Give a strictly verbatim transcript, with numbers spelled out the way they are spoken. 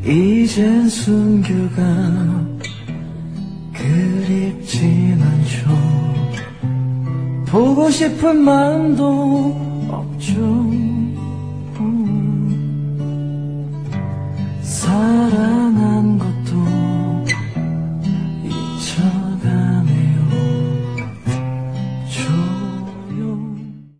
이젠 숨겨가 그립진 않죠. 보고 싶은 마음도 없죠. 음.